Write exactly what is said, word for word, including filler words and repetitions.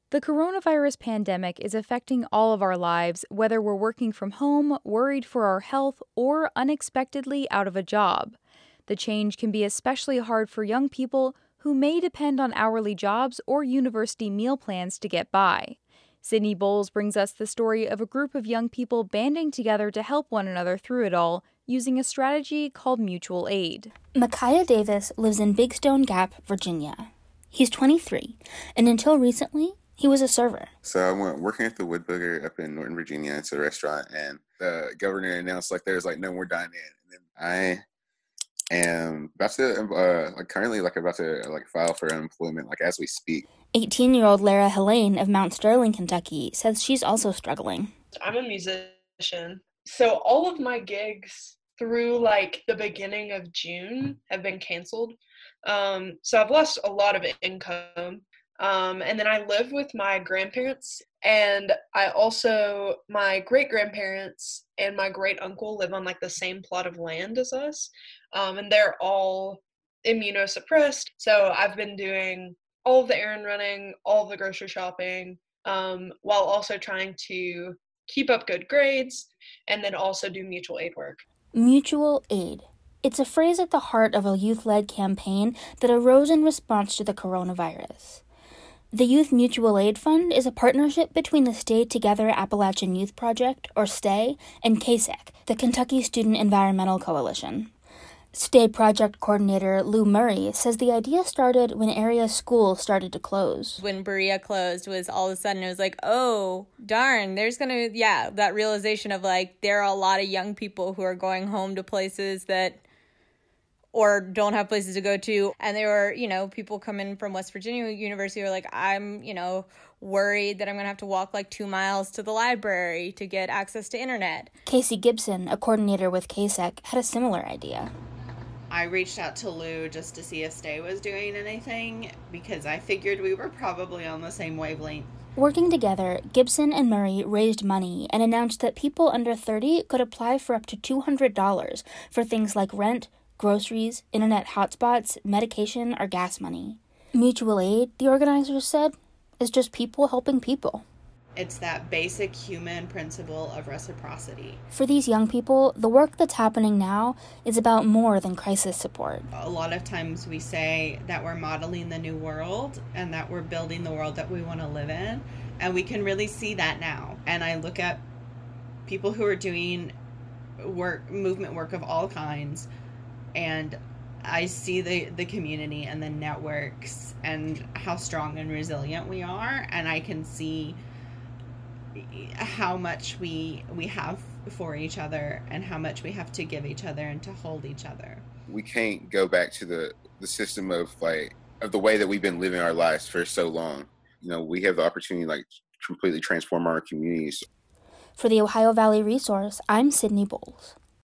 The coronavirus pandemic is affecting all of our lives, whether we're working from home, worried for our health, or unexpectedly out of a job. The change can be especially hard for young people who may depend on hourly jobs or university meal plans to get by. Sydney Bowles brings us the story of a group of young people banding together to help one another through it all, using a strategy called mutual aid. Micaiah Davis lives in Big Stone Gap, Virginia. He's twenty-three, and until recently, he was a server. So I went working at the Woodbugger up in Northern Virginia. It's a restaurant, and the governor announced like there's like no more dine in. And then I am about to uh, like currently like about to like file for unemployment like as we speak. eighteen-year-old Lara Helene of Mount Sterling, Kentucky, says she's also struggling. I'm a musician, so all of my gigs through like the beginning of June have been canceled. Um, so I've lost a lot of income. Um, and then I live with my grandparents, and I also, my great-grandparents and my great-uncle live on, like, the same plot of land as us, um, and they're all immunosuppressed, so I've been doing all of the errand running, all of the grocery shopping, um, while also trying to keep up good grades, and then also do mutual aid work. Mutual aid. It's a phrase at the heart of a youth-led campaign that arose in response to the coronavirus. The Youth Mutual Aid Fund is a partnership between the Stay Together Appalachian Youth Project, or STAY, and K S E C, the Kentucky Student Environmental Coalition. STAY project coordinator Lou Murray says the idea started when area schools started to close. When Berea closed was all of a sudden it was like, oh, darn, there's going to, yeah, that realization of like there are a lot of young people who are going home to places that or don't have places to go to. And there were, you know, people coming from West Virginia University who are like, I'm, you know, worried that I'm going to have to walk like two miles to the library to get access to internet. Casey Gibson, a coordinator with K S E C, had a similar idea. I reached out to Lou just to see if Stay was doing anything because I figured we were probably on the same wavelength. Working together, Gibson and Murray raised money and announced that people under thirty could apply for up to two hundred dollars for things like rent, groceries, internet hotspots, medication, or gas money. Mutual aid, the organizers said, is just people helping people. It's that basic human principle of reciprocity. For these young people, the work that's happening now is about more than crisis support. A lot of times we say that we're modeling the new world and that we're building the world that we want to live in, and we can really see that now. And I look at people who are doing work, movement work of all kinds, and I see the, the community and the networks and how strong and resilient we are, and I can see how much we we have for each other and how much we have to give each other and to hold each other. We can't go back to the, the system of like of the way that we've been living our lives for so long. You know, we have the opportunity to like completely transform our communities. For the Ohio Valley Resource, I'm Sydney Bowles.